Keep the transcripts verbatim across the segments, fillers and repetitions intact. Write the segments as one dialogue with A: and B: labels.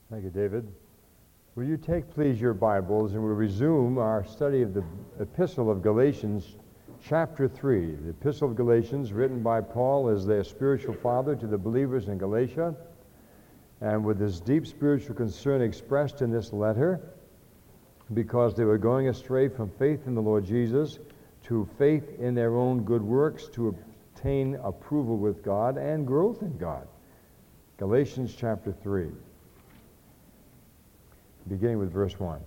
A: Thank you, David. Will you take, please, your Bibles, and we'll resume our study of the Epistle of Galatians, chapter three. The Epistle of Galatians, written by Paul as their spiritual father to the believers in Galatia, and with this deep spiritual concern expressed in this letter, because they were going astray from faith in the Lord Jesus to faith in their own good works to obtain approval with God and growth in God. Galatians chapter three, beginning with verse one.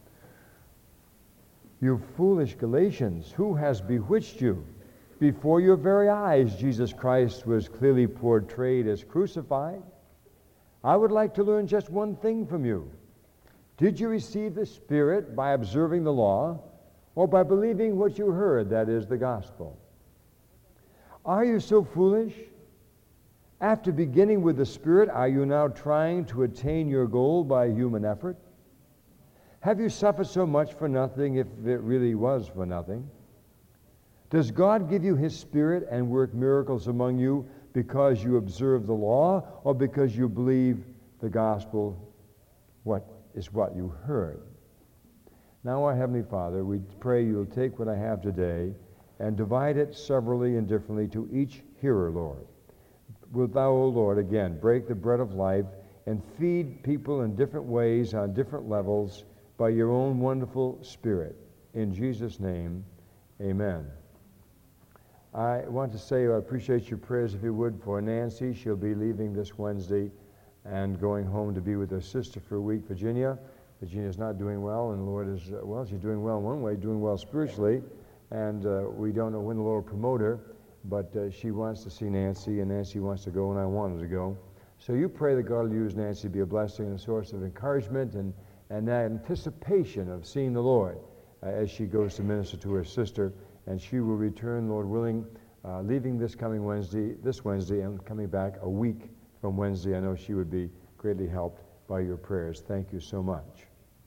A: You foolish Galatians, who has bewitched you? Before your very eyes, Jesus Christ was clearly portrayed as crucified. I would like to learn just one thing from you. Did you receive the Spirit by observing the law, or by believing what you heard, that is, the gospel? Are you so foolish? After beginning with the Spirit, are you now trying to attain your goal by human effort? Have you suffered so much for nothing if it really was for nothing? Does God give you His Spirit and work miracles among you because you observe the law, or because you believe the gospel, what is what you heard? Now, our Heavenly Father, we pray you'll take what I have today and divide it severally and differently to each hearer, Lord. Wilt thou, O Lord, again, break the bread of life and feed people in different ways on different levels by your own wonderful Spirit. In Jesus' name, amen. I want to say I appreciate your prayers, if you would, for Nancy. She'll be leaving this Wednesday and going home to be with her sister for a week, Virginia. Virginia's not doing well, and the Lord is, uh, well, she's doing well in one way, doing well spiritually, and uh, we don't know when the Lord will promote her, but uh, she wants to see Nancy, and Nancy wants to go, and I want her to go. So you pray that God will use Nancy to be a blessing and a source of encouragement and, and that anticipation of seeing the Lord uh, as she goes to minister to her sister, and she will return, Lord willing, uh, leaving this coming Wednesday, this Wednesday, and coming back a week from Wednesday. I know she would be greatly helped by your prayers. Thank you so much.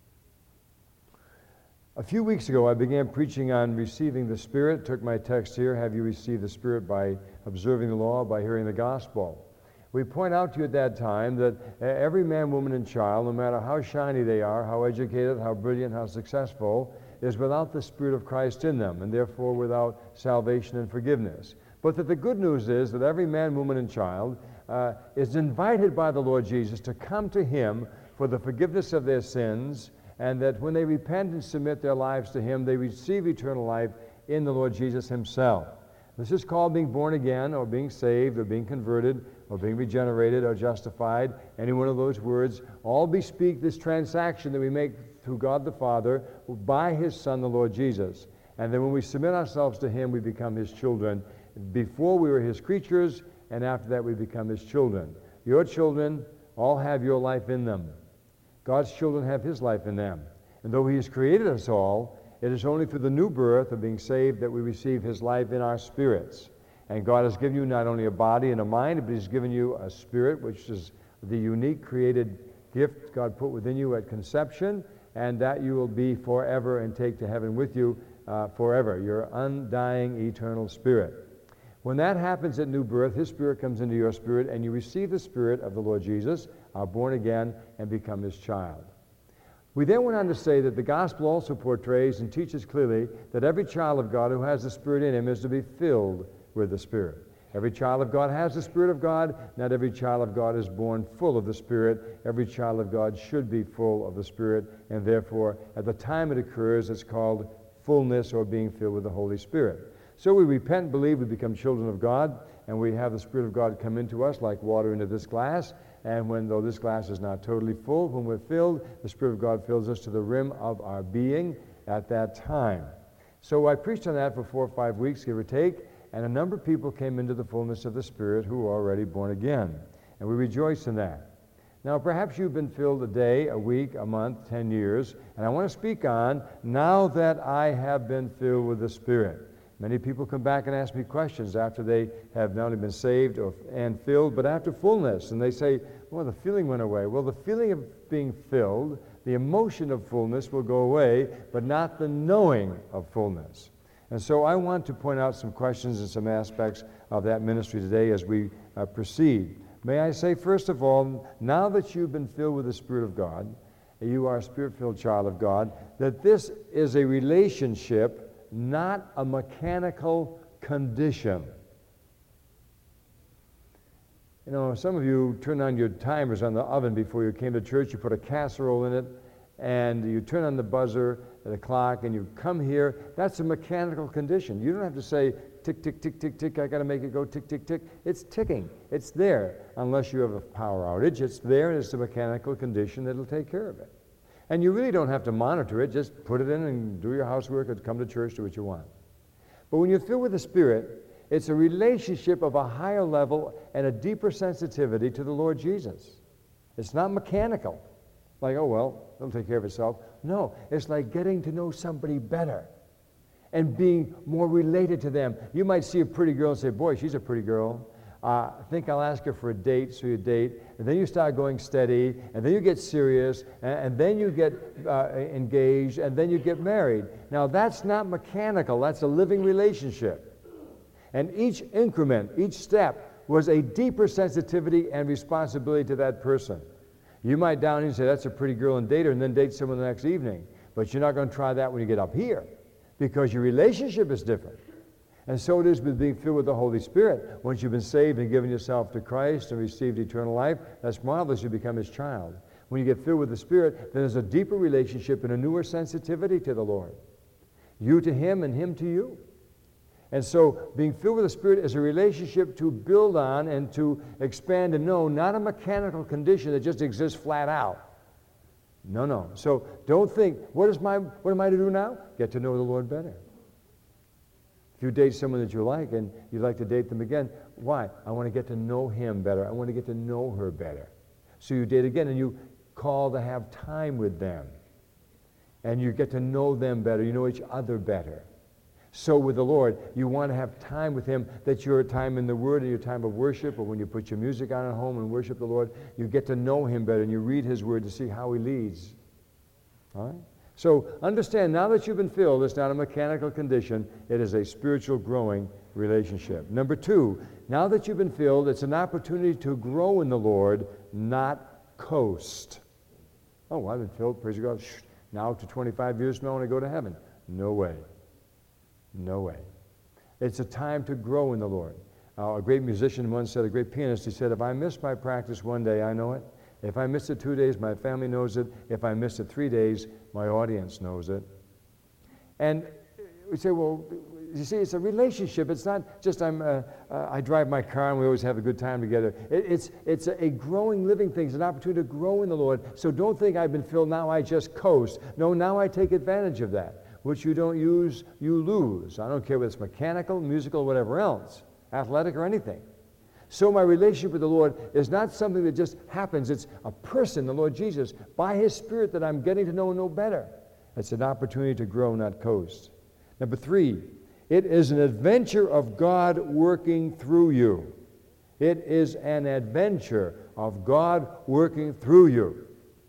A: A few weeks ago, I began preaching on receiving the Spirit. Took my text here, have you received the Spirit by observing the law, by hearing the gospel? We point out to you at that time that every man, woman, and child, no matter how shiny they are, how educated, how brilliant, how successful, is without the Spirit of Christ in them, and therefore without salvation and forgiveness. But that the good news is that every man, woman, and child uh, is invited by the Lord Jesus to come to Him for the forgiveness of their sins, and that when they repent and submit their lives to Him, they receive eternal life in the Lord Jesus Himself. This is called being born again, or being saved, or being converted, or being regenerated, or justified. Any one of those words all bespeak this transaction that we make through God the Father by His Son, the Lord Jesus. And then when we submit ourselves to Him, we become His children. Before we were His creatures, and after that we become His children. Your children all have your life in them. God's children have His life in them. And though He has created us all, it is only through the new birth of being saved that we receive His life in our spirits. And God has given you not only a body and a mind, but He's given you a spirit, which is the unique created gift God put within you at conception, and that you will be forever and take to heaven with you uh, forever, your undying eternal spirit. When that happens at new birth, His Spirit comes into your spirit, and you receive the Spirit of the Lord Jesus, are born again, and become His child. We then went on to say that the gospel also portrays and teaches clearly that every child of God who has the Spirit in him is to be filled with the Spirit. Every child of God has the Spirit of God. Not every child of God is born full of the Spirit. Every child of God should be full of the Spirit, and therefore, at the time it occurs, it's called fullness, or being filled with the Holy Spirit. So we repent and believe, we become children of God, and we have the Spirit of God come into us like water into this glass. And when, though this glass is not totally full, when we're filled, the Spirit of God fills us to the rim of our being at that time. So I preached on that for four or five weeks, give or take, and a number of people came into the fullness of the Spirit who were already born again. And we rejoice in that. Now, perhaps you've been filled a day, a week, a month, ten years, and I want to speak on, now that I have been filled with the Spirit. Many people come back and ask me questions after they have not only been saved or, and filled, but after fullness. And they say, well, the feeling went away. Well, the feeling of being filled, the emotion of fullness will go away, but not the knowing of fullness. And so I want to point out some questions and some aspects of that ministry today as we uh, proceed. May I say, first of all, now that you've been filled with the Spirit of God, you are a Spirit-filled child of God, that this is a relationship, not a mechanical condition. You know, some of you turn on your timers on the oven before you came to church. You put a casserole in it, and you turn on the buzzer at the clock, and you come here. That's a mechanical condition. You don't have to say, tick, tick, tick, tick, tick, I got to make it go tick, tick, tick. It's ticking. It's there. Unless you have a power outage, it's there, and it's a mechanical condition that'll take care of it. And you really don't have to monitor it. Just put it in and do your housework and come to church, do what you want. But when you're filled with the Spirit, it's a relationship of a higher level and a deeper sensitivity to the Lord Jesus. It's not mechanical. Like, oh, well, it'll take care of itself. No, it's like getting to know somebody better and being more related to them. You might see a pretty girl and say, boy, she's a pretty girl. Uh, I think I'll ask her for a date, so you date, and then you start going steady, and then you get serious, and, and then you get uh, engaged, and then you get married. Now, that's not mechanical. That's a living relationship. And each increment, each step, was a deeper sensitivity and responsibility to that person. You might down here and say, that's a pretty girl, and date her, and then date someone the next evening. But you're not going to try that when you get up here, because your relationship is different. And so it is with being filled with the Holy Spirit. Once you've been saved and given yourself to Christ and received eternal life, that's marvelous. You become His child. When you get filled with the Spirit, then there's a deeper relationship and a newer sensitivity to the Lord. You to Him and Him to you. And so being filled with the Spirit is a relationship to build on and to expand and know, not a mechanical condition that just exists flat out. No, no. So don't think, what is my, what am I to do now? Get to know the Lord better. If you date someone that you like and you'd like to date them again, why? I want to get to know him better. I want to get to know her better. So you date again and you call to have time with them. And you get to know them better. You know each other better. So with the Lord, you want to have time with Him, that your time in the Word and your time of worship, or when you put your music on at home and worship the Lord, you get to know Him better and you read His Word to see how He leads. All right? So understand, now that you've been filled, it's not a mechanical condition. It is a spiritual growing relationship. Number two, now that you've been filled, it's an opportunity to grow in the Lord, not coast. Oh, well, I've been filled, praise God. Shh, now to twenty-five years from now when I go to heaven. No way. No way. It's a time to grow in the Lord. Uh, a great musician once said, a great pianist, he said, if I miss my practice one day, I know it. If I miss it two days, my family knows it. If I miss it three days, my audience knows it. And we say, well, you see, it's a relationship. It's not just I'm, uh, uh, I drive my car and we always have a good time together. It, it's, it's a, a growing, living thing. It's an opportunity to grow in the Lord. So don't think I've been filled, now I just coast. No, now I take advantage of that. Which you don't use, you lose. I don't care whether it's mechanical, musical, whatever else, athletic or anything. So my relationship with the Lord is not something that just happens. It's a person, the Lord Jesus, by His Spirit that I'm getting to know and know better. It's an opportunity to grow, not coast. Number three, it is an adventure of God working through you. It is an adventure of God working through you.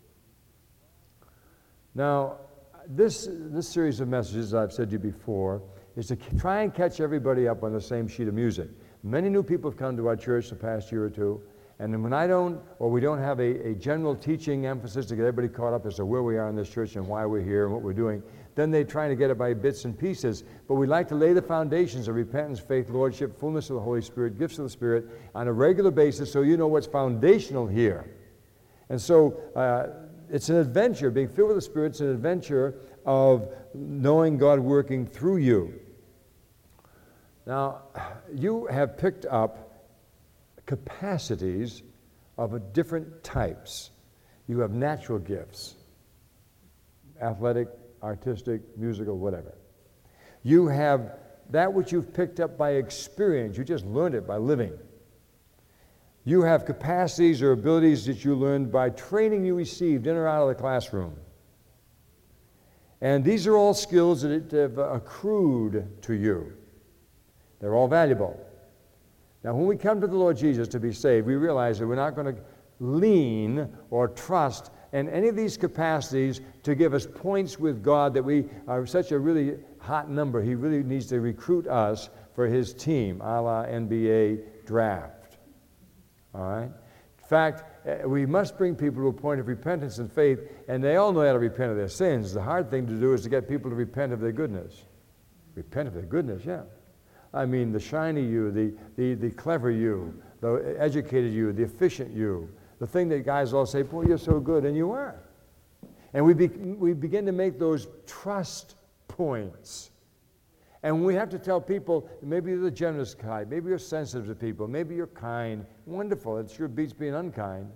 A: Now, This, this series of messages, I've said to you before, is to try and catch everybody up on the same sheet of music. Many new people have come to our church the past year or two, and when I don't, or we don't have a, a general teaching emphasis to get everybody caught up as to where we are in this church and why we're here and what we're doing, then they're trying to get it by bits and pieces. But we like to lay the foundations of repentance, faith, lordship, fullness of the Holy Spirit, gifts of the Spirit on a regular basis so you know what's foundational here. And so, uh, it's an adventure. Being filled with the Spirit is an adventure of knowing God working through you. Now, you have picked up capacities of different types. You have natural gifts, athletic, artistic, musical, whatever. You have that which you've picked up by experience. You just learned it by living. You have capacities or abilities that you learned by training you received in or out of the classroom. And these are all skills that have accrued to you. They're all valuable. Now, when we come to the Lord Jesus to be saved, we realize that we're not going to lean or trust in any of these capacities to give us points with God that we are such a really hot number. He really needs to recruit us for His team, a la N B A draft. All right? fact, uh, we must bring people to a point of repentance and faith, and they all know how to repent of their sins. The hard thing to do is to get people to repent of their goodness. Repent of their goodness, yeah. I mean, the shiny you, the, the, the clever you, the educated you, the efficient you, the thing that guys all say, boy, you're so good, and you are. And we, be, we begin to make those trust points. And we have to tell people, maybe you're the generous kind, maybe you're sensitive to people, maybe you're kind. Wonderful, it sure beats being unkind.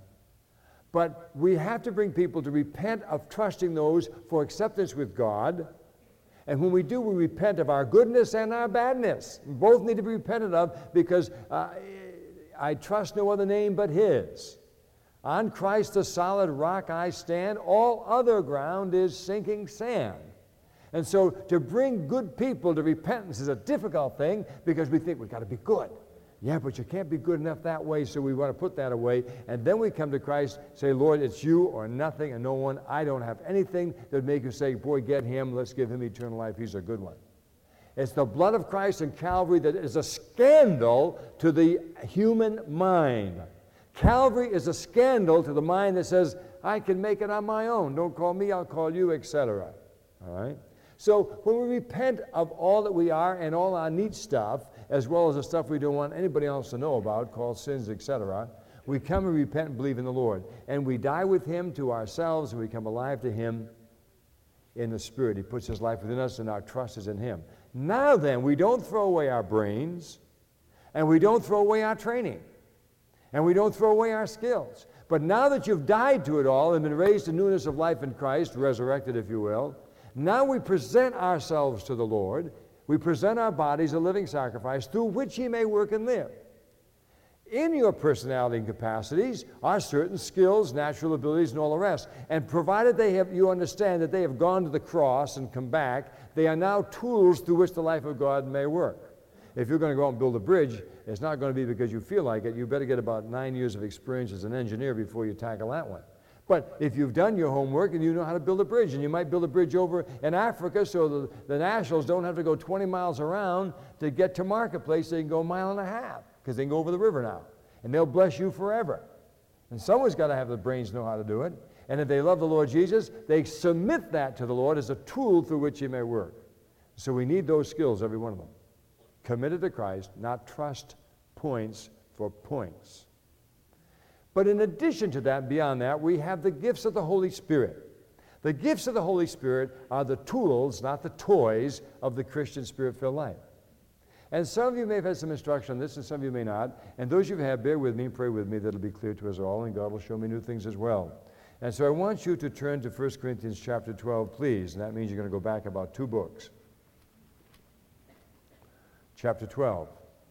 A: But we have to bring people to repent of trusting those for acceptance with God. And when we do, we repent of our goodness and our badness. Both need to be repented of, because uh, I trust no other name but His. On Christ the solid rock I stand, all other ground is sinking sand. And so to bring good people to repentance is a difficult thing, because we think we've got to be good. Yeah, but you can't be good enough that way, so we want to put that away. And then we come to Christ, say, Lord, it's you or nothing and no one. I don't have anything that would make you say, boy, get him, let's give him eternal life. He's a good one. It's the blood of Christ in Calvary that is a scandal to the human mind. Calvary is a scandal to the mind that says, I can make it on my own. Don't call me, I'll call you, et cetera. All right? So when we repent of all that we are and all our neat stuff, as well as the stuff we don't want anybody else to know about, called sins, et cetera, we come and repent and believe in the Lord. And we die with Him to ourselves, and we come alive to Him in the Spirit. He puts His life within us, and our trust is in Him. Now then, we don't throw away our brains, and we don't throw away our training, and we don't throw away our skills. But now that you've died to it all and been raised to newness of life in Christ, resurrected, if you will, now we present ourselves to the Lord. We present our bodies a living sacrifice through which He may work and live. In your personality and capacities are certain skills, natural abilities, and all the rest. And provided they have, you understand that they have gone to the cross and come back, they are now tools through which the life of God may work. If you're going to go out and build a bridge, it's not going to be because you feel like it. You better get about nine years of experience as an engineer before you tackle that one. But if you've done your homework and you know how to build a bridge, and you might build a bridge over in Africa so the, the nationals don't have to go twenty miles around to get to marketplace, they can go a mile and a half because they can go over the river now. And they'll bless you forever. And someone's got to have the brains to know how to do it. And if they love the Lord Jesus, they submit that to the Lord as a tool through which He may work. So we need those skills, every one of them. Committed to Christ, not trust points for points. But in addition to that, beyond that, we have the gifts of the Holy Spirit. The gifts of the Holy Spirit are the tools, not the toys, of the Christian Spirit-filled life. And some of you may have had some instruction on this, and some of you may not. And those you have, bear with me and pray with me that it'll be clear to us all, and God will show me new things as well. And so I want you to turn to First Corinthians chapter twelve, please. And that means you're going to go back about two books. Chapter twelve.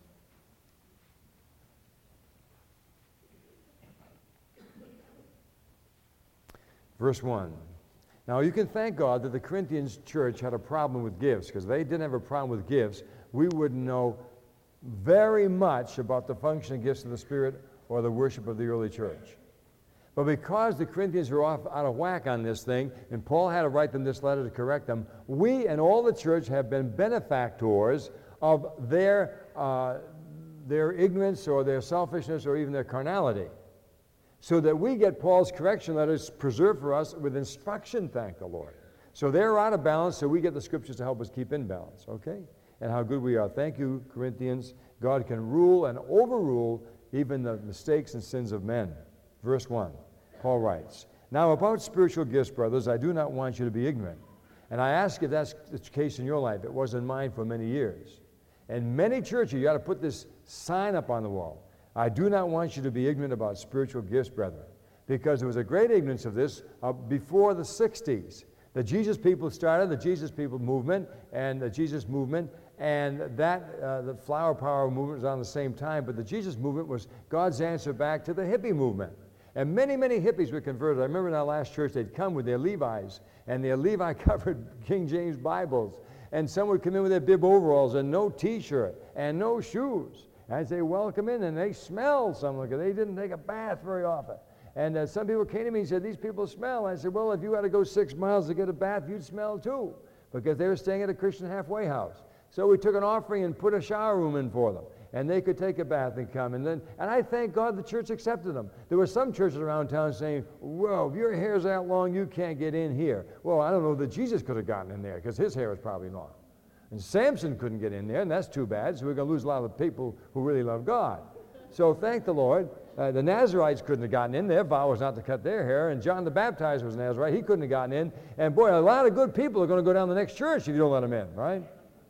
A: Verse one. Now you can thank God that the Corinthians church had a problem with gifts, because if they didn't have a problem with gifts, we wouldn't know very much about the functioning gifts of the Spirit or the worship of the early church. But because the Corinthians were off out of whack on this thing, and Paul had to write them this letter to correct them, we and all the church have been benefactors of their, uh, their ignorance or their selfishness or even their carnality, so that we get Paul's correction letters preserved for us with instruction, thank the Lord. So they're out of balance, so we get the Scriptures to help us keep in balance, okay? And how good we are. Thank you, Corinthians. God can rule and overrule even the mistakes and sins of men. Verse one, Paul writes, Now about spiritual gifts, brothers, I do not want you to be ignorant. And I ask if that's the case in your life. It was in mine for many years. And many churches, you got to put this sign up on the wall. I do not want you to be ignorant about spiritual gifts, brethren, because there was a great ignorance of this uh, before the sixties. The Jesus people started the Jesus people movement and the Jesus movement, and that uh, the flower power movement was on the same time, but the Jesus movement was God's answer back to the hippie movement. And many, many hippies were converted. I remember in our last church, they'd come with their Levi's, and their Levi-covered King James Bibles, and some would come in with their bib overalls and no T-shirt and no shoes. I'd say, welcome in, and they smelled something because they didn't take a bath very often. And uh, some people came to me and said, these people smell. I said, well, if you had to go six miles to get a bath, you'd smell too, because they were staying at a Christian halfway house. So we took an offering and put a shower room in for them. and they could take a bath and come. And then, and I thank God the church accepted them. There were some churches around town saying, "Whoa, if your hair's that long, you can't get in here." Well, I don't know that Jesus could have gotten in there because his hair was probably long. And Samson couldn't get in there, and that's too bad. So we're going to lose a lot of people who really love God. So thank the Lord. Uh, the Nazarites couldn't have gotten in. Their vow was not to cut their hair. And John the Baptizer was a Nazarite. He couldn't have gotten in. And boy, a lot of good people are going to go down the next church if you don't let them in, right?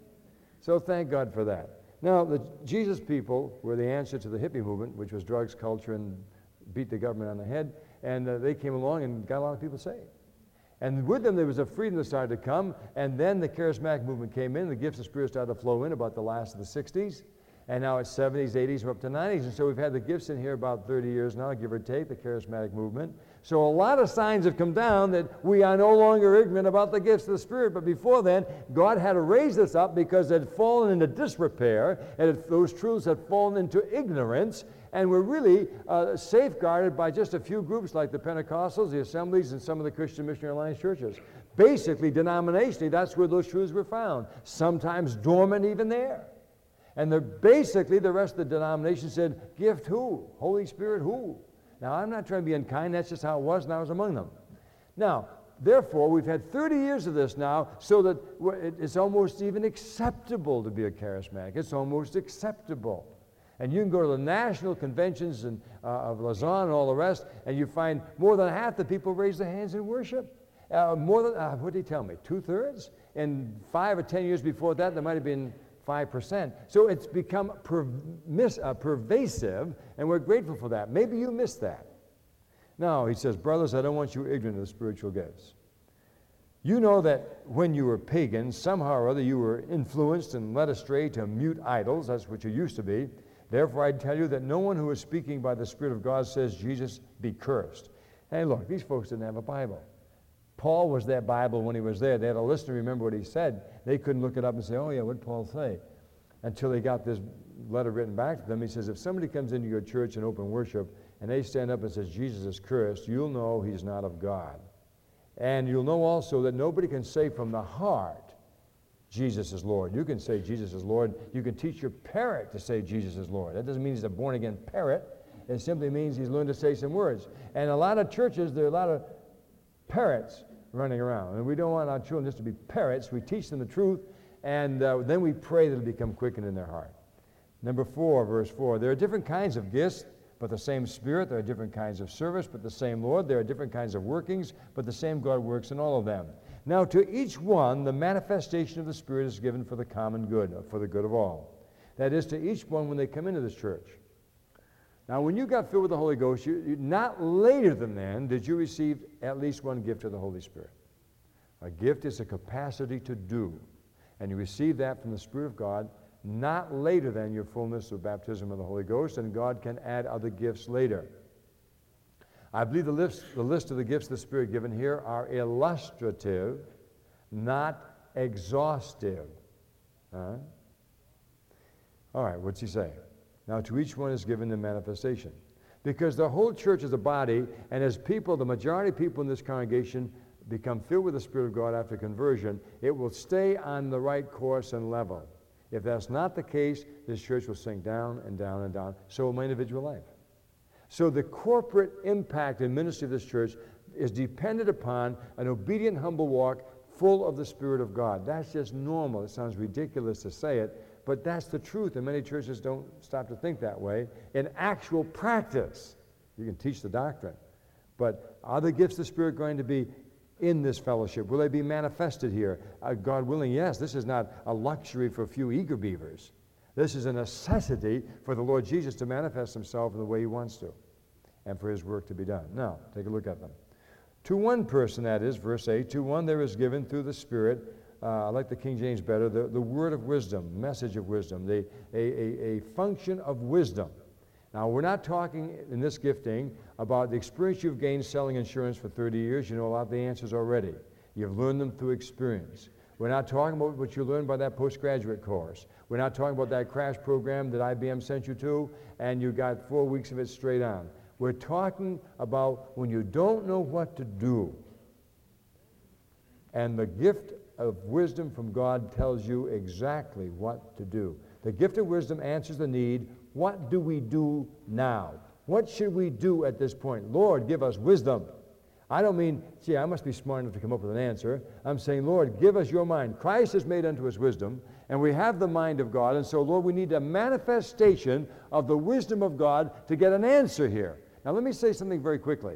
A: So thank God for that. Now, the Jesus people were the answer to the hippie movement, which was drugs, culture, and beat the government on the head. And uh, they came along and got a lot of people saved. And with them, there was a freedom that started to come. And then the charismatic movement came in. The gifts of the Spirit started to flow in about the last of the sixties. And now it's seventies, eighties, we're up to nineties. And so we've had the gifts in here about thirty years now, give or take, the charismatic movement. So a lot of signs have come down that we are no longer ignorant about the gifts of the Spirit. But before then, God had to raise us up because it had fallen into disrepair, and it, those truths had fallen into ignorance. And we're really uh, safeguarded by just a few groups like the Pentecostals, the Assemblies, and some of the Christian Missionary Alliance churches. Basically, denominationally, that's where those truths were found, sometimes dormant even there. And the, basically, the rest of the denomination said, gift who? Holy Spirit who? Now, I'm not trying to be unkind. That's just how it was, and I was among them. Now, therefore, we've had thirty years of this now, so that it's almost even acceptable to be a charismatic. It's almost acceptable. And you can go to the national conventions and, uh, of Lausanne and all the rest, and you find more than half the people raise their hands in worship. Uh, more than, uh, what did he tell me, two-thirds? And five or ten years before that, there might have been five percent. So it's become per, mis, uh, pervasive, and we're grateful for that. Maybe you missed that. No, he says, brothers, I don't want you ignorant of the spiritual gifts. You know that when you were pagans, somehow or other you were influenced and led astray to mute idols. That's what you used to be. Therefore, I tell you that no one who is speaking by the Spirit of God says, Jesus be cursed. Hey, look, these folks didn't have a Bible. Paul was that Bible when he was there. They had to listen to remember what he said. They couldn't look it up and say, oh, yeah, what did Paul say? Until they got this letter written back to them. He says, if somebody comes into your church in open worship and they stand up and says, Jesus is cursed, you'll know he's not of God. And you'll know also that nobody can say from the heart, Jesus is Lord. You can say Jesus is Lord. You can teach your parrot to say Jesus is Lord. That doesn't mean he's a born-again parrot. It simply means he's learned to say some words. And a lot of churches, there are a lot of parrots running around. And we don't want our children just to be parrots. We teach them the truth, and uh, then we pray that it'll become quickened in their heart. Number four, verse four, there are different kinds of gifts, but the same Spirit. There are different kinds of service, but the same Lord. There are different kinds of workings, but the same God works in all of them. Now, to each one, the manifestation of the Spirit is given for the common good, for the good of all. That is, to each one when they come into this church. Now, when you got filled with the Holy Ghost, you, you, not later than then did you receive at least one gift of the Holy Spirit. A gift is a capacity to do, and you receive that from the Spirit of God not later than your fullness of baptism of the Holy Ghost, and God can add other gifts later. I believe the list, the list of the gifts of the Spirit given here are illustrative, not exhaustive. Huh? All right, what's he say? Now, to each one is given the manifestation. Because the whole church is a body, and as people, the majority of people in this congregation become filled with the Spirit of God after conversion, it will stay on the right course and level. If that's not the case, this church will sink down and down and down. So will my individual life. So the corporate impact and ministry of this church is dependent upon an obedient, humble walk full of the Spirit of God. That's just normal. It sounds ridiculous to say it, but that's the truth, and many churches don't stop to think that way. In actual practice, you can teach the doctrine, but are the gifts of the Spirit going to be in this fellowship? Will they be manifested here? Uh, God willing, yes. This is not a luxury for a few eager beavers. This is a necessity for the Lord Jesus to manifest himself in the way he wants to, and for his work to be done. Now, take a look at them. To one person, that is, verse eight, to one there is given through the Spirit, uh, I like the King James better, the, the word of wisdom, message of wisdom, the, a, a, a function of wisdom. Now, we're not talking in this gifting about the experience you've gained selling insurance for thirty years. You know a lot of the answers already. You've learned them through experience. We're not talking about what you learned by that postgraduate course. We're not talking about that crash program that I B M sent you to, and you got four weeks of it straight on. We're talking about when you don't know what to do, and the gift of wisdom from God tells you exactly what to do. The gift of wisdom answers the need. What do we do now? What should we do at this point? Lord, give us wisdom. I don't mean, gee, I must be smart enough to come up with an answer. I'm saying, Lord, give us your mind. Christ has made unto us wisdom, and we have the mind of God. And so, Lord, we need a manifestation of the wisdom of God to get an answer here. Now, let me say something very quickly.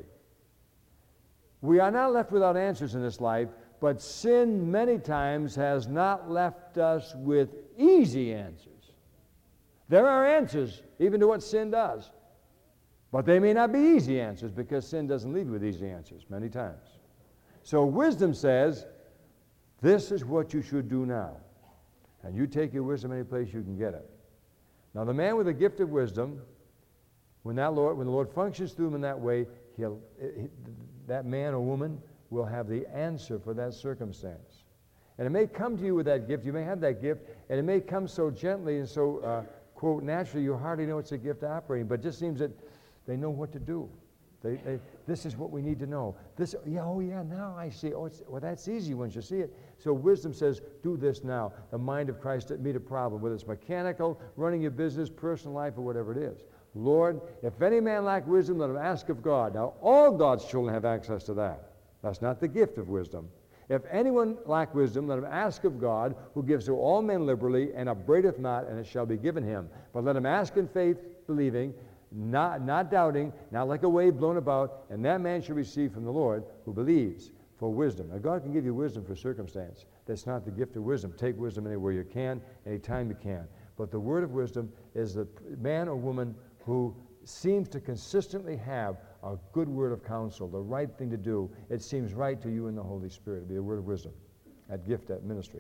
A: We are not left without answers in this life, but sin many times has not left us with easy answers. There are answers, even to what sin does. But they may not be easy answers, because sin doesn't leave you with easy answers many times. So wisdom says, this is what you should do now. And you take your wisdom any place you can get it. Now the man with the gift of wisdom, when that Lord, when the Lord functions through him in that way, he'll, he, that man or woman will have the answer for that circumstance. And it may come to you with that gift. You may have that gift, and it may come so gently and so, uh, quote, naturally, you hardly know it's a gift operating, but it just seems that they know what to do. They, they, this is what we need to know. This, yeah, oh yeah, now I see. Oh, it's, well, that's easy once you see it. So wisdom says, do this now. The mind of Christ to meet a problem, whether it's mechanical, running your business, personal life, or whatever it is. Lord, if any man lack wisdom, let him ask of God. Now, all God's children have access to that. That's not the gift of wisdom. If anyone lack wisdom, let him ask of God, who gives to all men liberally, and upbraideth not, and it shall be given him. But let him ask in faith, believing, Not, not doubting, not like a wave blown about, and that man shall receive from the Lord who believes for wisdom. Now, God can give you wisdom for circumstance. That's not the gift of wisdom. Take wisdom anywhere you can, anytime you can. But the word of wisdom is the man or woman who seems to consistently have a good word of counsel, the right thing to do. It seems right to you in the Holy Spirit. It'll be a word of wisdom, that gift, that ministry.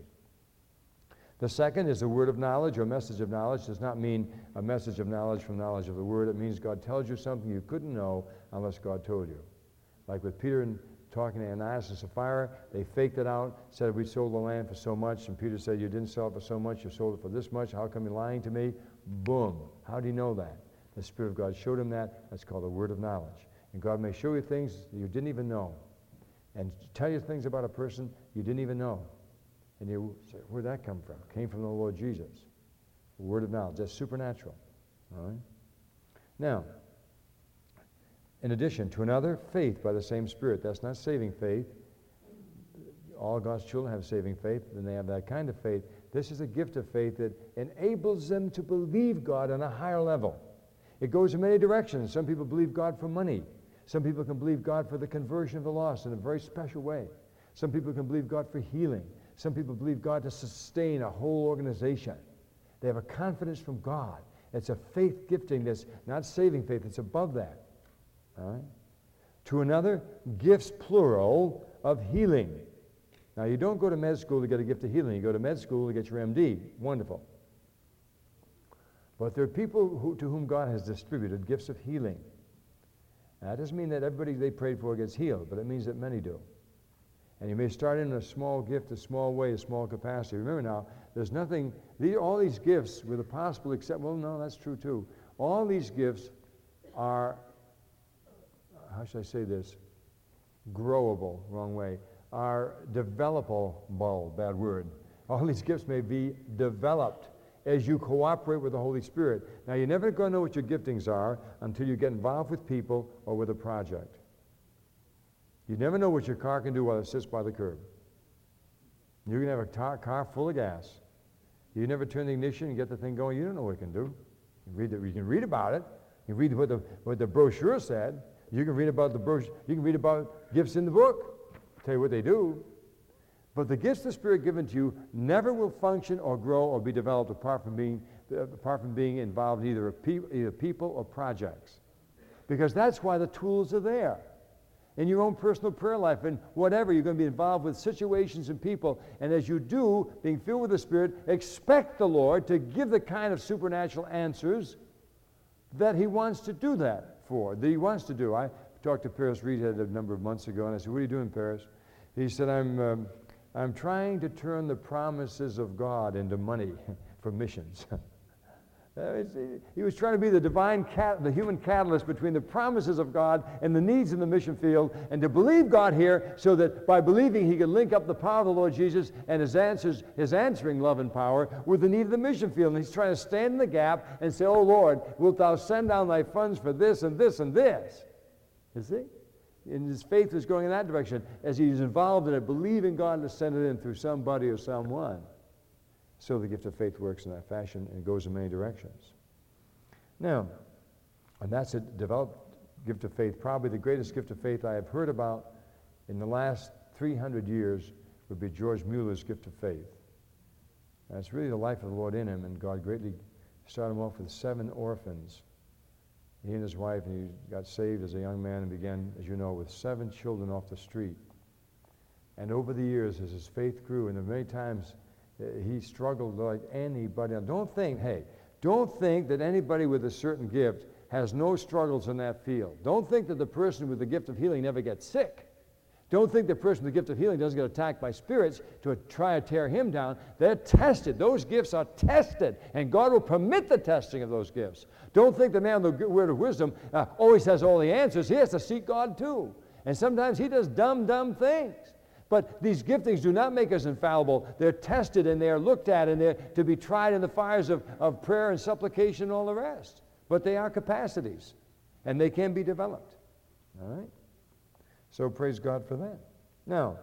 A: The second is a word of knowledge or message of knowledge. It does not mean a message of knowledge from knowledge of the word. It means God tells you something you couldn't know unless God told you. Like with Peter and talking to Ananias and Sapphira, they faked it out, said we sold the land for so much, and Peter said you didn't sell it for so much, you sold it for this much, how come you're lying to me? Boom. How do you know that? The Spirit of God showed him that. That's called a word of knowledge. And God may show you things that you didn't even know, and tell you things about a person you didn't even know. And you say, where'd that come from? It came from the Lord Jesus. The word of knowledge. That's supernatural. All right? Now, in addition to another, faith by the same Spirit. That's not saving faith. All God's children have saving faith, and they have that kind of faith. This is a gift of faith that enables them to believe God on a higher level. It goes in many directions. Some people believe God for money. Some people can believe God for the conversion of the lost in a very special way. Some people can believe God for healing. Some people believe God to sustain a whole organization. They have a confidence from God. It's a faith gifting that's not saving faith. It's above that. All right? To another, gifts plural of healing. Now, you don't go to med school to get a gift of healing. You go to med school to get your M D. Wonderful. But there are people who, to whom God has distributed gifts of healing. Now, that doesn't mean that everybody they prayed for gets healed, but it means that many do. And you may start in a small gift, a small way, a small capacity. Remember now, there's nothing, the, all these gifts with a possible except, well, no, that's true too. All these gifts are, how should I say this, growable, wrong way, are developable, bad word. All these gifts may be developed as you cooperate with the Holy Spirit. Now, you're never going to know what your giftings are until you get involved with people or with a project. You never know what your car can do while it sits by the curb. You can have a tar- car full of gas. You never turn the ignition and get the thing going. You don't know what it can do. You, read the, you can read about it. You read what the, what the brochure said. You can read about the brochure. You can read about gifts in the book. Tell you what they do. But the gifts of the Spirit given to you never will function or grow or be developed apart from being, uh, apart from being involved in either, a pe- either people or projects. Because that's why the tools are there. In your own personal prayer life and whatever, you're going to be involved with situations and people. And as you do, being filled with the Spirit, expect the Lord to give the kind of supernatural answers that He wants to do that for, that He wants to do. I talked to Paris Reedhead a number of months ago, and I said, what are you doing, Paris? He said, I'm, um, I'm trying to turn the promises of God into money for missions. Uh, he was trying to be the divine, cat, the human catalyst between the promises of God and the needs in the mission field, and to believe God here so that by believing he could link up the power of the Lord Jesus and his answers, his answering love and power with the need of the mission field. And he's trying to stand in the gap and say, oh Lord, wilt thou send down thy funds for this and this and this? You see? And his faith was going in that direction as he's involved in it, believing God to send it in through somebody or someone. So the gift of faith works in that fashion and goes in many directions. Now, and that's a developed gift of faith. Probably the greatest gift of faith I have heard about in the last three hundred years would be George Mueller's gift of faith. And it's really the life of the Lord in him, and God greatly started him off with seven orphans. He and his wife, and he got saved as a young man and began, as you know, with seven children off the street. And over the years, as his faith grew, and many times he struggled like anybody else. Don't think, hey, don't think that anybody with a certain gift has no struggles in that field. Don't think that the person with the gift of healing never gets sick. Don't think the person with the gift of healing doesn't get attacked by spirits to try to tear him down. They're tested. Those gifts are tested, and God will permit the testing of those gifts. Don't think the man with the word of wisdom uh, always has all the answers. He has to seek God too. And sometimes he does dumb, dumb things. But these giftings do not make us infallible. They're tested and they're looked at and they're to be tried in the fires of, of prayer and supplication and all the rest. But they are capacities, and they can be developed. All right? So praise God for that. Now,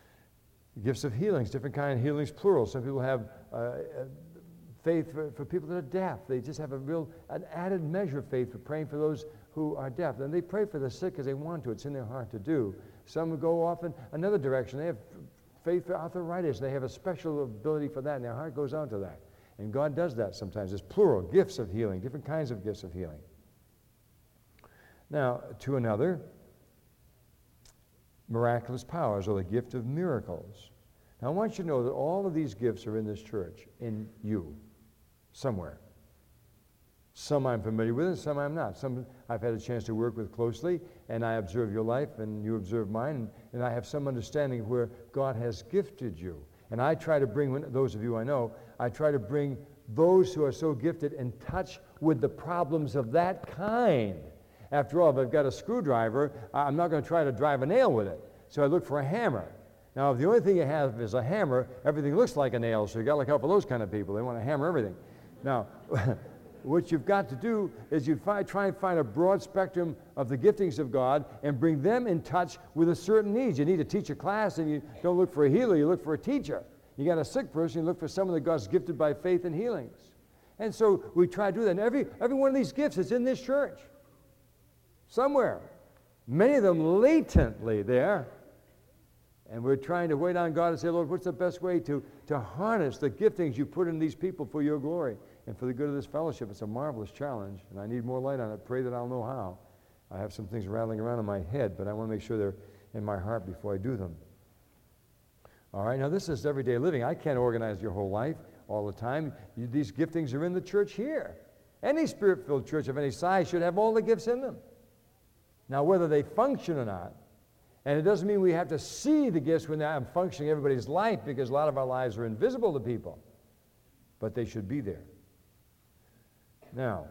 A: gifts of healings, different kind of healings, plural. Some people have uh, faith for, for people that are deaf. They just have a real, an added measure of faith for praying for those who are deaf. And they pray for the sick because they want to. It's in their heart to do. Some go off in another direction. They have faith for arthritis. They have a special ability for that, and their heart goes out to that. And God does that sometimes. It's plural, gifts of healing, different kinds of gifts of healing. Now, to another, miraculous powers, or the gift of miracles. Now, I want you to know that all of these gifts are in this church, in you, somewhere. Some I'm familiar with, and some I'm not. Some I've had a chance to work with closely, and I observe your life, and you observe mine, and, and I have some understanding of where God has gifted you. And I try to bring, those of you I know, I try to bring those who are so gifted in touch with the problems of that kind. After all, if I've got a screwdriver, I'm not going to try to drive a nail with it. So I look for a hammer. Now, if the only thing you have is a hammer, everything looks like a nail, so you've got to look out for those kind of people. They want to hammer everything. Now, what you've got to do is you fi- try and find a broad spectrum of the giftings of God and bring them in touch with a certain need. You need to teach a class, and you don't look for a healer, you look for a teacher. You got a sick person, you look for someone that God's gifted by faith and healings. And so we try to do that. And every, every one of these gifts is in this church. Somewhere. Many of them latently there. And we're trying to wait on God and say, Lord, what's the best way to, to harness the giftings you put in these people for your glory and for the good of this fellowship? It's a marvelous challenge, and I need more light on it. Pray that I'll know how. I have some things rattling around in my head, but I want to make sure they're in my heart before I do them. All right, now this is everyday living. I can't organize your whole life all the time. You, these giftings are in the church here. Any spirit-filled church of any size should have all the gifts in them. Now, whether they function or not, and it doesn't mean we have to see the gifts when they're functioning in everybody's life, because a lot of our lives are invisible to people, but they should be there. Now,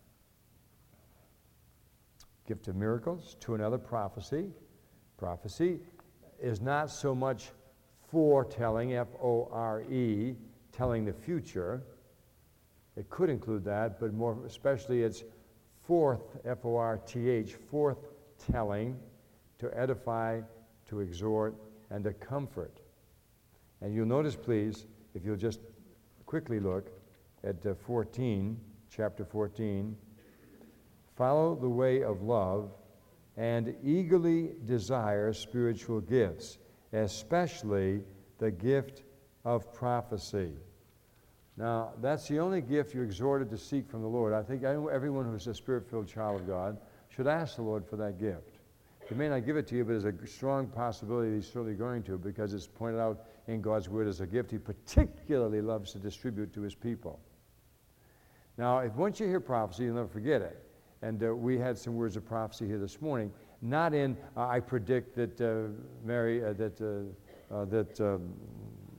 A: gift of miracles, to another, prophecy. Prophecy is not so much foretelling, F O R E, telling the future. It could include that, but more especially it's forth, F O R T H, forth-telling, to edify, to exhort, and to comfort. And you'll notice, please, if you'll just quickly look at uh, fourteen, chapter fourteen, follow the way of love and eagerly desire spiritual gifts, especially the gift of prophecy. Now, that's the only gift you're exhorted to seek from the Lord. I think everyone who's a spirit-filled child of God should ask the Lord for that gift. He may not give it to you, but there's a strong possibility he's certainly going to, because it's pointed out in God's Word as a gift he particularly loves to distribute to his people. Now, if once you hear prophecy, you'll never forget it. And uh, we had some words of prophecy here this morning. Not in, uh, I predict that uh, Mary, uh, that, uh, uh, that um,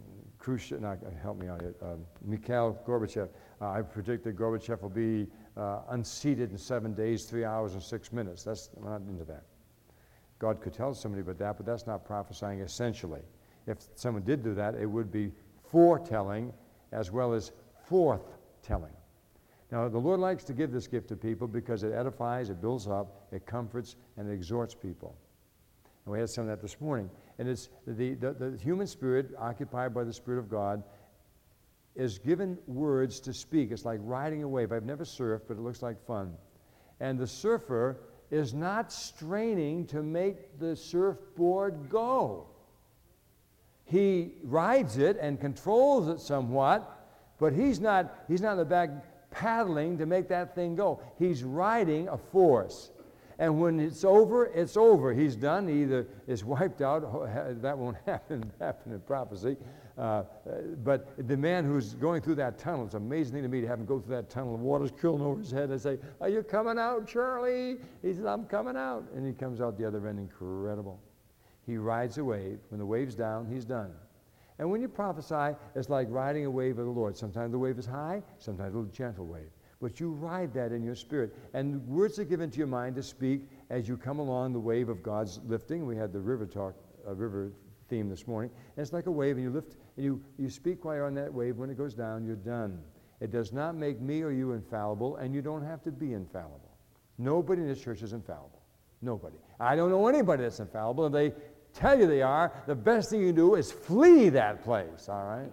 A: Khrushchev, no, help me out here, um, Mikhail Gorbachev. Uh, I predict that Gorbachev will be uh, unseated in seven days, three hours, and six minutes. That's, I'm not into that. God could tell somebody about that, but that's not prophesying essentially. If someone did do that, it would be foretelling as well as forth-telling. Now, the Lord likes to give this gift to people because it edifies, it builds up, it comforts, and it exhorts people. And we had some of that this morning. And it's the, the, the human spirit, occupied by the Spirit of God, is given words to speak. It's like riding a wave. I've never surfed, but it looks like fun. And the surfer is not straining to make the surfboard go. He rides it and controls it somewhat, but he's not, he's not in the back paddling to make that thing go. He's riding a force. And when it's over, it's over. He's done. He either is wiped out. That won't happen, happen in prophecy. Uh, but the man who's going through that tunnel, it's an amazing thing to me to have him go through that tunnel. The water's curling over his head. I say, "Are you coming out, Charlie?" He says, "I'm coming out." And he comes out the other end. Incredible. He rides a wave. When the wave's down, he's done. And when you prophesy, it's like riding a wave of the Lord. Sometimes the wave is high, sometimes a little gentle wave. But you ride that in your spirit. And words are given to your mind to speak as you come along the wave of God's lifting. We had the river talk, uh, river theme this morning. And it's like a wave, and you lift, and you, you speak while you're on that wave. When it goes down, you're done. It does not make me or you infallible, and you don't have to be infallible. Nobody in this church is infallible. Nobody. I don't know anybody that's infallible. If they tell you they are, the best thing you can do is flee that place, all right?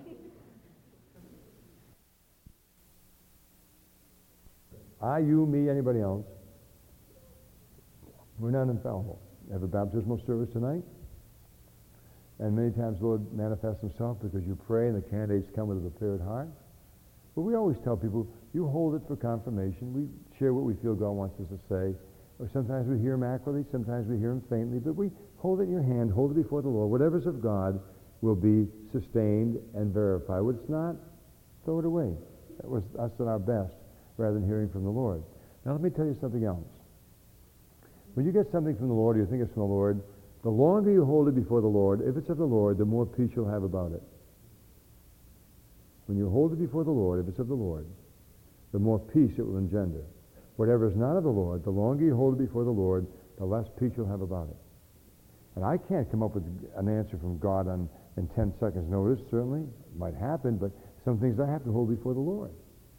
A: I, you, me, anybody else, we're not infallible. We have a baptismal service tonight, and many times the Lord manifests himself because you pray and the candidates come with a prepared heart. But we always tell people, you hold it for confirmation. We share what we feel God wants us to say. Or sometimes we hear him accurately, sometimes we hear him faintly, but we hold it in your hand, hold it before the Lord. Whatever's of God will be sustained and verified. What's not, throw it away. That was us at our best, rather than hearing from the Lord. Now let me tell you something else. When you get something from the Lord, or you think it's from the Lord, the longer you hold it before the Lord, if it's of the Lord, the more peace you'll have about it. When you hold it before the Lord, if it's of the Lord, the more peace it will engender. Whatever is not of the Lord, the longer you hold it before the Lord, the less peace you'll have about it. And I can't come up with an answer from God on, in ten seconds notice, certainly. It might happen, but some things I have to hold before the Lord.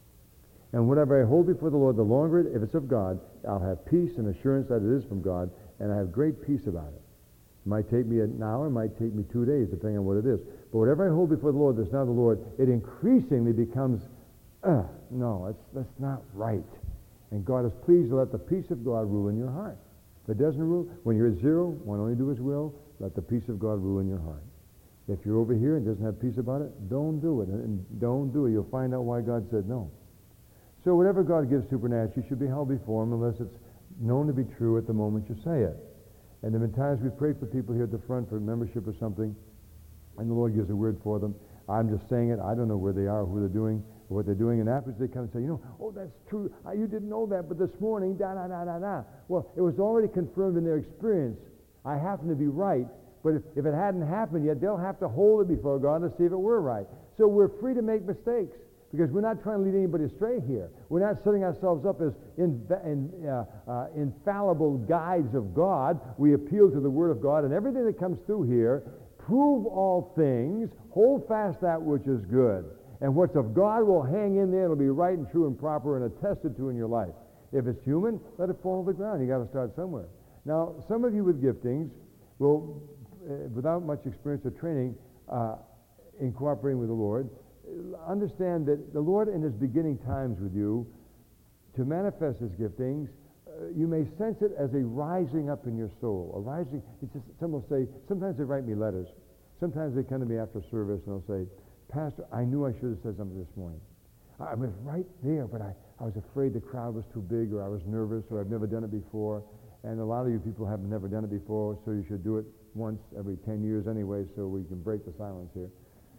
A: And whatever I hold before the Lord, the longer, it, if it's of God, I'll have peace and assurance that it is from God, and I have great peace about it. It might take me an hour, it might take me two days, depending on what it is. But whatever I hold before the Lord that's not the Lord, it increasingly becomes, uh, no, that's, that's not right. And God is pleased to let the peace of God rule in your heart. If it doesn't rule, when you're at zero, want to only do his will, let the peace of God rule in your heart. If you're over here and doesn't have peace about it, don't do it. And don't do it. You'll find out why God said no. So whatever God gives supernaturally should be held before him unless it's known to be true at the moment you say it. And there have been times we prayed for people here at the front for membership or something, and the Lord gives a word for them. I'm just saying it. I don't know where they are, who they're doing, or what they're doing. And afterwards they come and say, you know, oh, that's true. Uh, you didn't know that, but this morning, da, da, da, da, da. Well, it was already confirmed in their experience. I happen to be right, but if, if it hadn't happened yet, they'll have to hold it before God to see if it were right. So we're free to make mistakes, because we're not trying to lead anybody astray here. We're not setting ourselves up as in, in, uh, uh, infallible guides of God. We appeal to the Word of God, and everything that comes through here, prove all things, hold fast that which is good. And what's of God will hang in there. It'll be right and true and proper and attested to in your life. If it's human, let it fall to the ground. You got to start somewhere. Now, some of you with giftings will, uh, without much experience or training uh, in cooperating with the Lord, understand that the Lord in his beginning times with you, to manifest his giftings, uh, you may sense it as a rising up in your soul. A rising, it's just, some will say, sometimes they write me letters. Sometimes they come to me after service and they'll say, Pastor, I knew I should have said something this morning. I was right there, but I, I was afraid the crowd was too big, or I was nervous, or I've never done it before. And a lot of you people have never done it before, so you should do it once every ten years anyway, so we can break the silence here.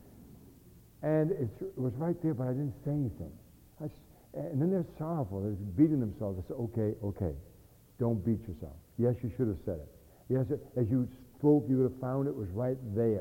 A: And it's, it was right there, but I didn't say anything. I just, and then they're sorrowful. They're beating themselves. I said, okay, okay, don't beat yourself. Yes, you should have said it. Yes, as you spoke, you would have found it was right there.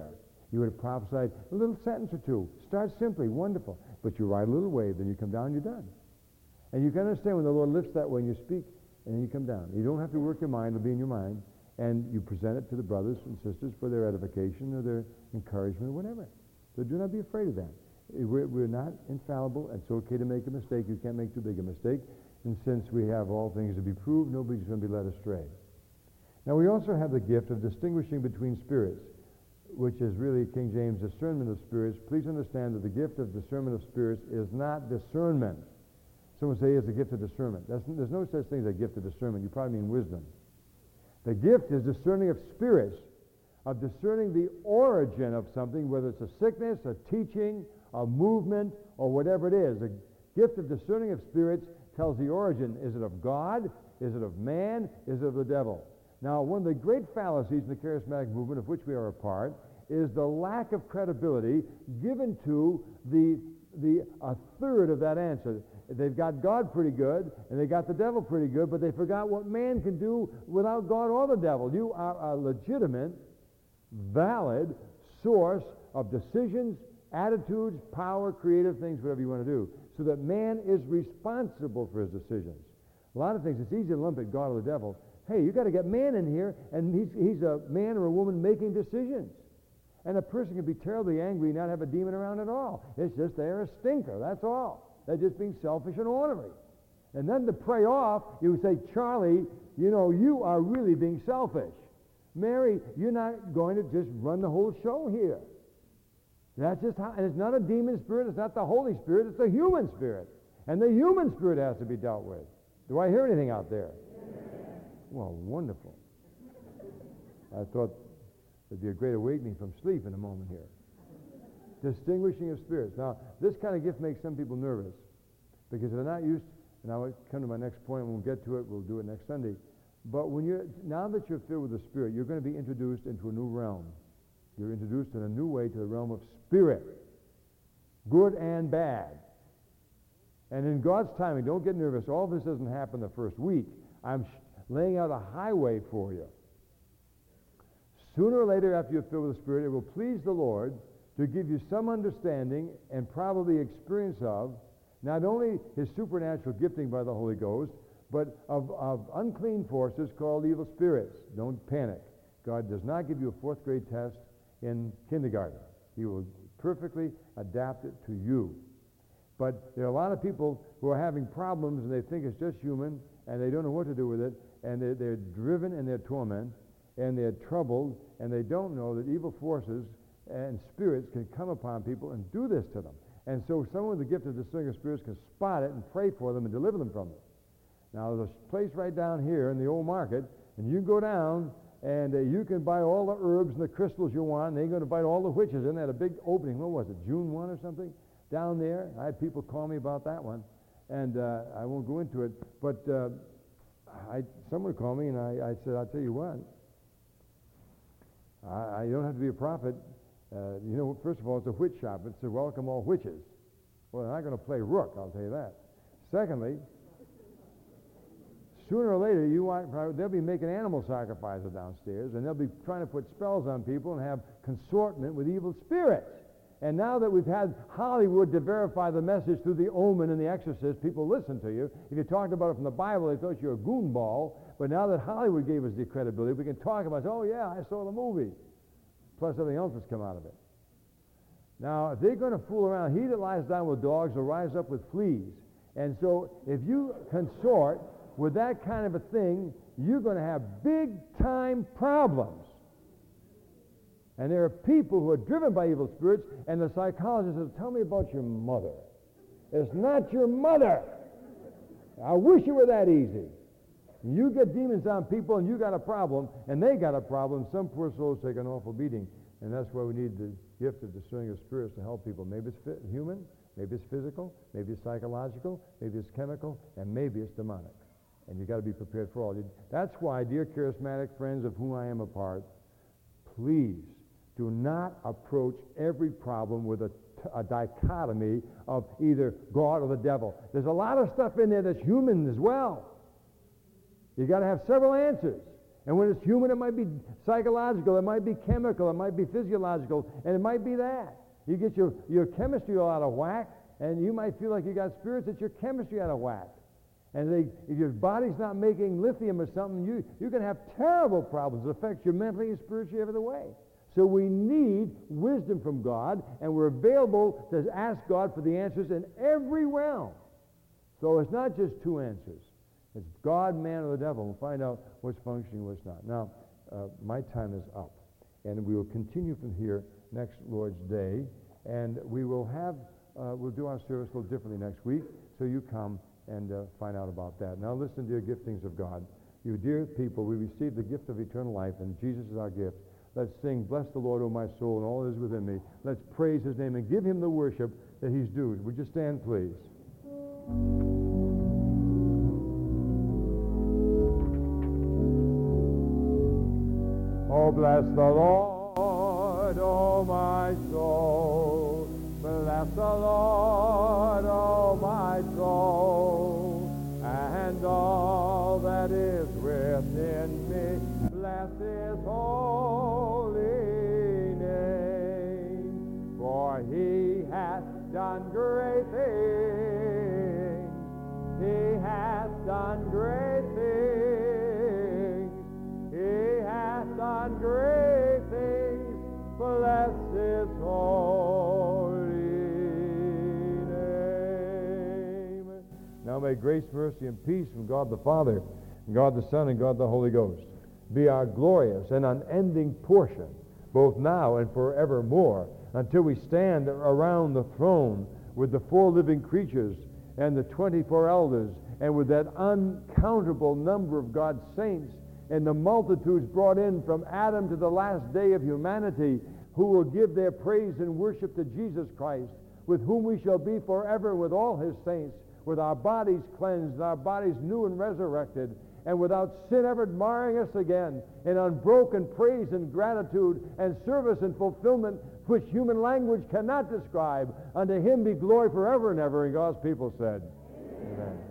A: You would have prophesied a little sentence or two. Start simply, wonderful. But you ride a little wave, then you come down, you're done. And you can understand when the Lord lifts that way and you speak, and then you come down. You don't have to work your mind, it'll be in your mind, and you present it to the brothers and sisters for their edification or their encouragement or whatever. So do not be afraid of that. We're, we're not infallible. It's okay to make a mistake. You can't make too big a mistake. And since we have all things to be proved, nobody's going to be led astray. Now we also have the gift of distinguishing between spirits, which is really King James discernment of spirits. Please understand that the gift of discernment of spirits is not discernment. Someone say it's a gift of discernment. That's, there's no such thing as a gift of discernment. You probably mean wisdom. The gift is discerning of spirits, of discerning the origin of something, whether it's a sickness, a teaching, a movement, or whatever it is. The gift of discerning of spirits tells the origin. Is it of God? Is it of man? Is it of the devil? Now, one of the great fallacies in the charismatic movement, of which we are a part, is the lack of credibility given to the, the a third of that answer. They've got God pretty good, and they got the devil pretty good, but they forgot what man can do without God or the devil. You are a legitimate, valid source of decisions, attitudes, power, creative things, whatever you want to do, so that man is responsible for his decisions. A lot of things, it's easy to lump it God or the devil. Hey, you got to get man in here, and he's, he's a man or a woman making decisions. And a person can be terribly angry and not have a demon around at all. It's just they're a stinker, that's all. They're just being selfish and ornery. And then to pray off, you say, Charlie, you know, you are really being selfish. Mary, you're not going to just run the whole show here. That's just how, and it's not a demon spirit, it's not the Holy Spirit, it's the human spirit. And the human spirit has to be dealt with. Do I hear anything out there? Well, wonderful. I thought there'd be a great awakening from sleep in a moment here. Distinguishing of spirits. Now, this kind of gift makes some people nervous because they're not used, and I'll come to my next point, and we'll get to it, we'll do it next Sunday. But when you're, now that you're filled with the Spirit, you're going to be introduced into a new realm. You're introduced in a new way to the realm of spirit, good and bad. And in God's timing, don't get nervous. All this doesn't happen the first week. I'm sh- laying out a highway for you. Sooner or later, after you're filled with the Spirit, it will please the Lord to give you some understanding and probably experience of not only his supernatural gifting by the Holy Ghost, but of, of unclean forces called evil spirits. Don't panic. God does not give you a fourth grade test in kindergarten. He will perfectly adapt it to you. But there are a lot of people who are having problems and they think it's just human and they don't know what to do with it, and they're, they're driven in their torment and they're troubled, and they don't know that evil forces and spirits can come upon people and do this to them. And so someone with the gift of discerning of spirits can spot it and pray for them and deliver them from it. Now, there's a place right down here in the old market, and you can go down, and uh, you can buy all the herbs and the crystals you want, and they're going to bite all the witches in. They had a big opening, what was it, June first or something, down there. I had people call me about that one, and uh, I won't go into it, but uh, I, someone called me, and I, I said, I'll tell you what, I, I don't have to be a prophet. Uh, you know, first of all, it's a witch shop. It's to welcome all witches. Well, they're not going to play rook, I'll tell you that. Secondly, sooner or later, you want, they'll be making animal sacrifices downstairs, and they'll be trying to put spells on people and have consortment with evil spirits. And now that we've had Hollywood to verify the message through The Omen and The Exorcist, people listen to you. If you talked about it from the Bible, they thought you were a goonball. But now that Hollywood gave us the credibility, we can talk about it. Oh, yeah, I saw the movie. Plus everything else that's come out of it. Now, if they're going to fool around, he that lies down with dogs will rise up with fleas. And so if you consort with that kind of a thing, you're going to have big-time problems. And there are people who are driven by evil spirits, and the psychologist says, tell me about your mother. It's not your mother. I wish it were that easy. You get demons on people, and you got a problem, and they got a problem. Some poor souls take an awful beating, and that's why we need the gift of discerning of spirits to help people. Maybe it's human, maybe it's physical, maybe it's psychological, maybe it's chemical, and maybe it's demonic. And you got to be prepared for all. That's why, dear charismatic friends of whom I am a part, please do not approach every problem with a, a dichotomy of either God or the devil. There's a lot of stuff in there that's human as well. You got to have several answers. And when it's human, it might be psychological, it might be chemical, it might be physiological, and it might be that. You get your, your chemistry all out of whack, and you might feel like you got spirits that's your chemistry out of whack. And they, if your body's not making lithium or something, you, you're going to have terrible problems. It affects you mentally and spiritually every other way. So we need wisdom from God, and we're available to ask God for the answers in every realm. So it's not just two answers. It's God, man, or the devil. We'll find out what's functioning, what's not. Now, uh, my time is up, and we will continue from here next Lord's Day, and we will have, uh, we'll do our service a little differently next week, so you come and uh, find out about that. Now listen, dear giftings of God. You dear people, we receive the gift of eternal life, and Jesus is our gift. Let's sing, bless the Lord, O my soul, and all that is within me. Let's praise his name and give him the worship that he's due. Would you stand, please? Oh, bless the Lord, oh my soul. Bless the Lord, oh my soul. And all that is within me, bless his holy name. For he hath done great things. He hath done great things. He hath done great things. Bless his holy name. Now may grace, mercy, and peace from God the Father, and God the Son, and God the Holy Ghost be our glorious and unending portion, both now and forevermore, until we stand around the throne with the four living creatures and the twenty-four elders, and with that uncountable number of God's saints, and the multitudes brought in from Adam to the last day of humanity, who will give their praise and worship to Jesus Christ, with whom we shall be forever with all his saints, with our bodies cleansed, and our bodies new and resurrected, and without sin ever marring us again, in unbroken praise and gratitude and service and fulfillment which human language cannot describe. Unto him be glory forever and ever. And God's people said, amen. Amen.